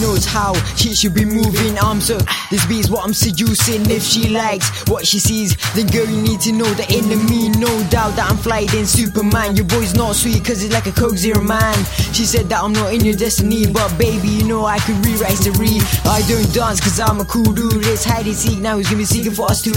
knows how she should be moving. So this beat's what I'm seducing. If she likes what she sees, then girl you need to know that in me, no doubt that I'm flyer than Superman. Your boy's not sweet cause he's like a Coke Zero man. She said that I'm not in your destiny, but baby you know I could rewrite the read. I don't dance cause I'm a cool dude. It's hide and seek, now who's gonna be seeking for us to